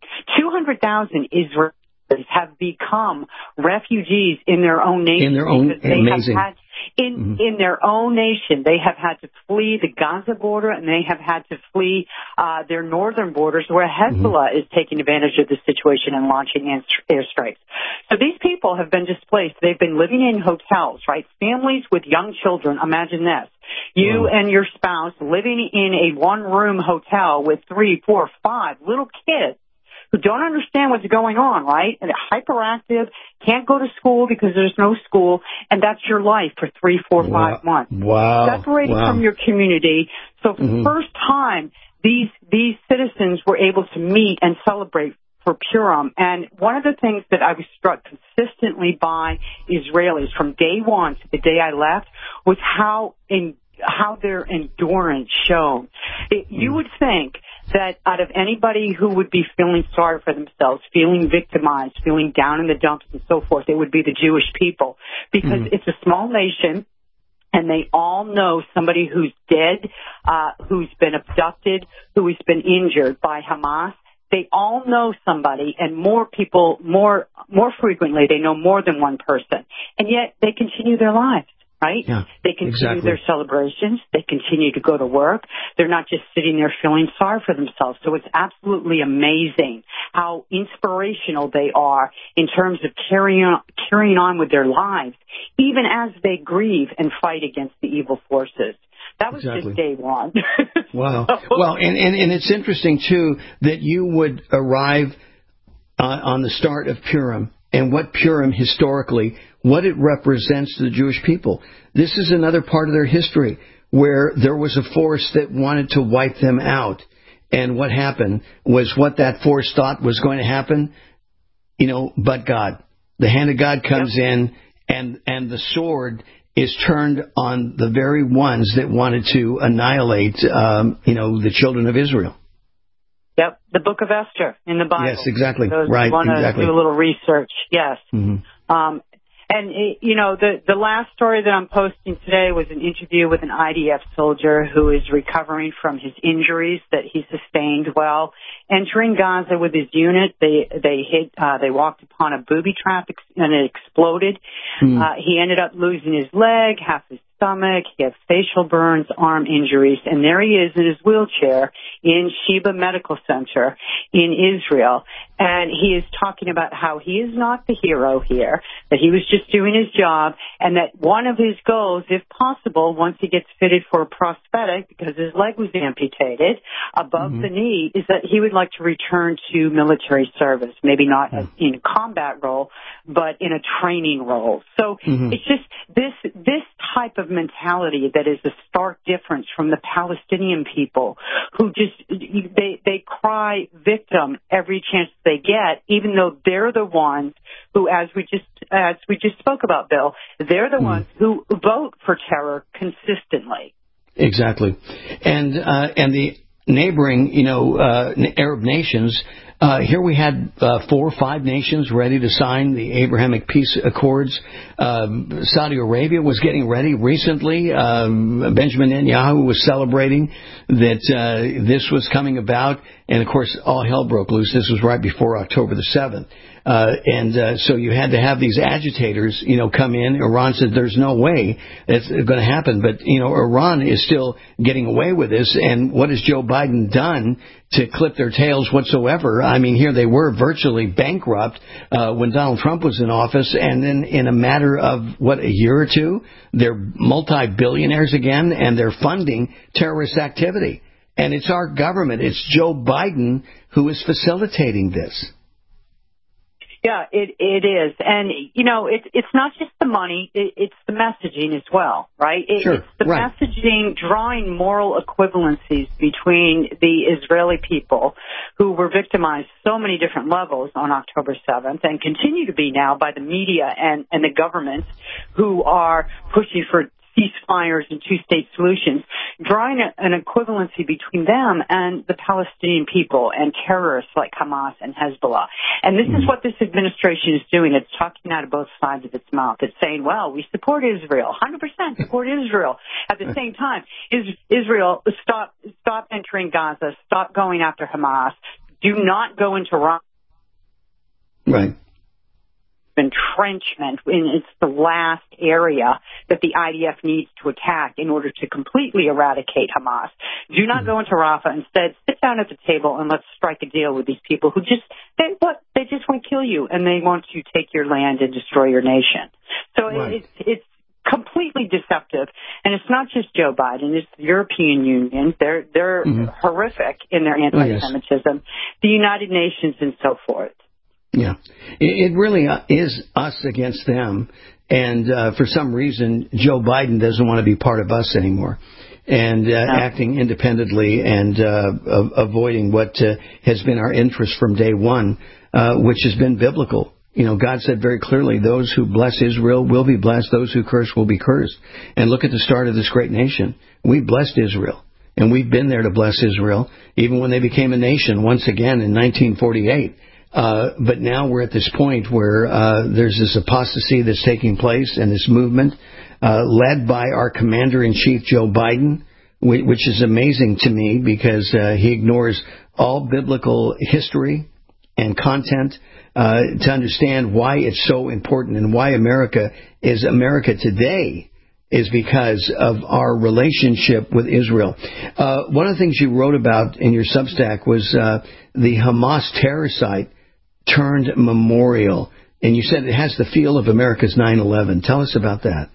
200,000 Israelis have become refugees in their own nation. Amazing. in their own nation. They have had to flee the Gaza border, and they have had to flee their northern borders, where Hezbollah is taking advantage of the situation and launching airstrikes. So these people have been displaced. They've been living in hotels, right? Families with young children. Imagine this. You and your spouse living in a one-room hotel with 3, 4, 5 little kids who don't understand what's going on, right? And they're hyperactive, can't go to school because there's no school, and that's your life for 3, 4, 5 months. Wow. Separated from your community. So for the first time, these citizens were able to meet and celebrate for Purim. And one of the things that I was struck consistently by Israelis from day one to the day I left was how their endurance shone. You would think that out of anybody who would be feeling sorry for themselves, feeling victimized, feeling down in the dumps and so forth, it would be the Jewish people, because it's a small nation. And they all know somebody who's dead, who's been abducted, who has been injured by Hamas. They all know somebody, and more people, more frequently, they know more than one person. And yet they continue their lives, right? Yeah, they continue their celebrations. They continue to go to work. They're not just sitting there feeling sorry for themselves. So it's absolutely amazing how inspirational they are in terms of carrying on with their lives, even as they grieve and fight against the evil forces. That was just day one. Wow. Well, and it's interesting, too, that you would arrive on the start of Purim, and what Purim historically, what it represents to the Jewish people. This is another part of their history where there was a force that wanted to wipe them out. And what happened was what that force thought was going to happen, but God. The hand of God comes in, and the sword is turned on the very ones that wanted to annihilate, the children of Israel. Yep, the Book of Esther in the Bible. Yes, exactly. Those right, who want to do a little research. Yes. And, the last story that I'm posting today was an interview with an IDF soldier who is recovering from his injuries that he sustained while entering Gaza with his unit. They walked upon a booby trap and it exploded. He ended up losing his leg, half his stomach. He had facial burns, arm injuries, and there he is in his wheelchair in Sheba Medical Center in Israel. And he is talking about how he is not the hero here, that he was just doing his job, and that one of his goals, if possible, once he gets fitted for a prosthetic because his leg was amputated above the knee, is that he would like to return to military service, maybe not in a combat role, but in a training role. So it's just this type of mentality that is a stark difference from the Palestinian people who just they cry victim every chance they get, even though they're the ones who, as we just spoke about, Bill, they're the ones who vote for terror consistently. Exactly, and the neighboring Arab nations. Here we had 4 or 5 nations ready to sign the Abrahamic Peace Accords. Saudi Arabia was getting ready recently. Benjamin Netanyahu was celebrating that this was coming about. And, of course, all hell broke loose. This was right before October the 7th. So you had to have these agitators, come in. Iran said there's no way it's going to happen. But, Iran is still getting away with this. And what has Joe Biden done to clip their tails whatsoever? I mean, here they were virtually bankrupt when Donald Trump was in office. And then in a matter of, a year or two, they're multi-billionaires again, and they're funding terrorist activity. And it's our government, it's Joe Biden who is facilitating this. Yeah, it is. And, it's not just the money, it's the messaging as well, right? It's the messaging drawing moral equivalencies between the Israeli people who were victimized so many different levels on October 7th and continue to be now by the media and the government who are pushing for ceasefires and two-state solutions, drawing an equivalency between them and the Palestinian people and terrorists like Hamas and Hezbollah. And this is what this administration is doing. It's talking out of both sides of its mouth. It's saying, well, we support Israel, 100% support Israel. At the same time, Israel, stop entering Gaza, stop going after Hamas, do not go into Rafah. Right. Been entrenchment, and it's the last area that the IDF needs to attack in order to completely eradicate Hamas. Do not go into Rafah. Instead, sit down at the table and let's strike a deal with these people who they just want to kill you, and they want to take your land and destroy your nation. So it's completely deceptive, and it's not just Joe Biden; it's the European Union. They're horrific in their anti-Semitism, the United Nations, and so forth. Yeah, it really is us against them, and for some reason, Joe Biden doesn't want to be part of us anymore, and acting independently and avoiding what has been our interest from day one, which has been biblical. You know, God said very clearly, those who bless Israel will be blessed, those who curse will be cursed. And look at the start of this great nation. We blessed Israel, and we've been there to bless Israel, even when they became a nation once again in 1948. But now we're at this point where there's this apostasy that's taking place, and this movement led by our Commander-in-Chief, Joe Biden, which is amazing to me because he ignores all biblical history and content to understand why it's so important and why America is America today is because of our relationship with Israel. One of the things you wrote about in your Substack was the Hamas terror site turned memorial, and you said it has the feel of America's 9/11. Tell us about that.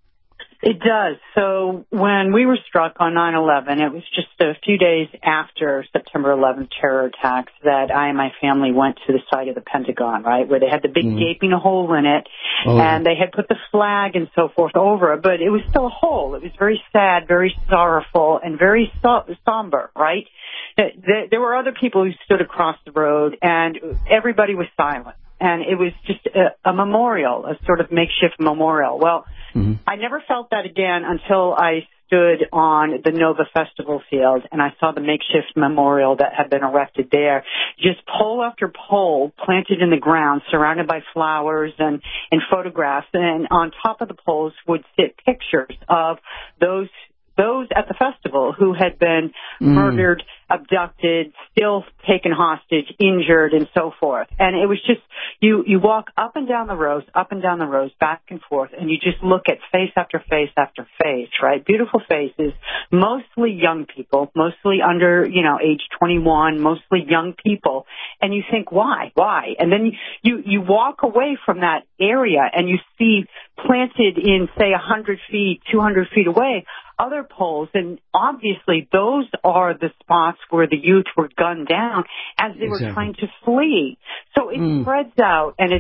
It does. So when we were struck on 9/11, it was just a few days after September 11th terror attacks that I and my family went to the site of the Pentagon, right, where they had the big gaping hole in it, and they had put the flag and so forth over it, but it was still a hole. It was very sad, very sorrowful, and very somber, right? There were other people who stood across the road, and everybody was silent. And it was just a memorial, a sort of makeshift memorial. Well, I never felt that again until I stood on the Nova Festival field and I saw the makeshift memorial that had been erected there. Just pole after pole planted in the ground, surrounded by flowers and photographs. And on top of the poles would sit pictures of those at the festival who had been murdered, abducted, still taken hostage, injured, and so forth. And it was just, you walk up and down the rows, back and forth, and you just look at face after face after face, right? Beautiful faces, mostly young people, mostly under, age 21, mostly young people. And you think, why? And then you walk away from that area and you see planted in, say, 100 feet, 200 feet away, other poles, and obviously those are the spots where the youth were gunned down as they were trying to flee. So it spreads out, and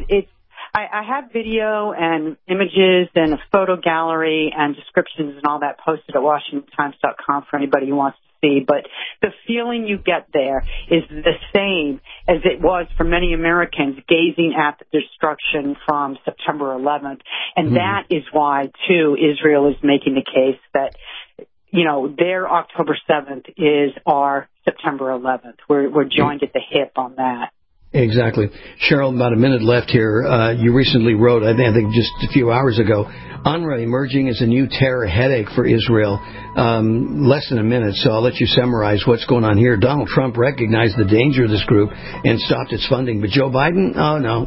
I have video and images and a photo gallery and descriptions and all that posted at WashingtonTimes.com for anybody who wants to see, but the feeling you get there is the same as it was for many Americans gazing at the destruction from September 11th. And that is why, too, Israel is making the case that, their October 7th is our September 11th. We're joined at the hip on that. Exactly. Cheryl, about a minute left here. You recently wrote, I think just a few hours ago, UNRWA emerging as a new terror headache for Israel. Less than a minute, so I'll let you summarize what's going on here. Donald Trump recognized the danger of this group and stopped its funding, but Joe Biden, oh no.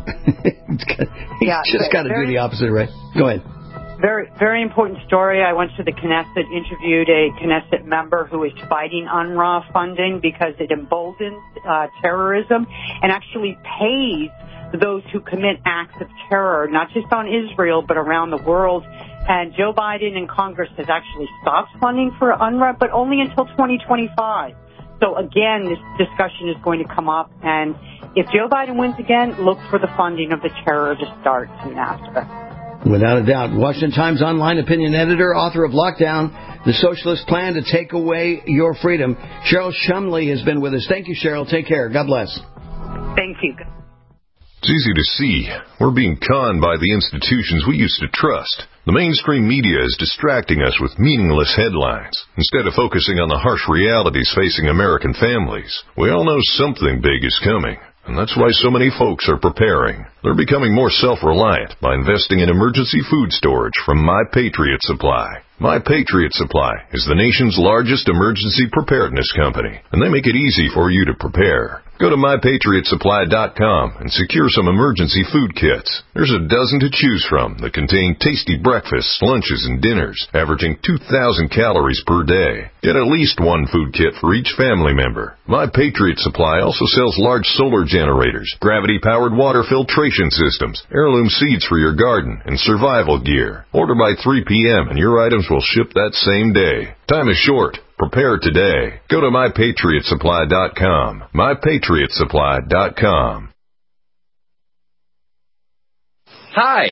He's just got to do the opposite, right? Go ahead. Very, very important story. I went to the Knesset, interviewed a Knesset member who is fighting UNRWA funding because it emboldens terrorism and actually pays those who commit acts of terror, not just on Israel, but around the world. And Joe Biden and Congress has actually stopped funding for UNRWA, but only until 2025. So again, this discussion is going to come up. And if Joe Biden wins again, look for the funding of the terror to start soon after. Without a doubt. Washington Times online opinion editor, author of Lockdown, The Socialist Plan to Take Away Your Freedom. Cheryl Shumley has been with us. Thank you, Cheryl. Take care. God bless. Thank you. It's easy to see. We're being conned by the institutions we used to trust. The mainstream media is distracting us with meaningless headlines instead of focusing on the harsh realities facing American families. We all know something big is coming. And that's why so many folks are preparing. They're becoming more self-reliant by investing in emergency food storage from My Patriot Supply. My Patriot Supply is the nation's largest emergency preparedness company, and they make it easy for you to prepare. Go to MyPatriotSupply.com and secure some emergency food kits. There's a dozen to choose from that contain tasty breakfasts, lunches, and dinners, averaging 2,000 calories per day. Get at least one food kit for each family member. My Patriot Supply also sells large solar generators, gravity-powered water filtration systems, heirloom seeds for your garden, and survival gear. Order by 3 p.m. and your items will ship that same day. Time is short. Prepare today. Go to MyPatriotSupply.com. MyPatriotSupply.com. Hi.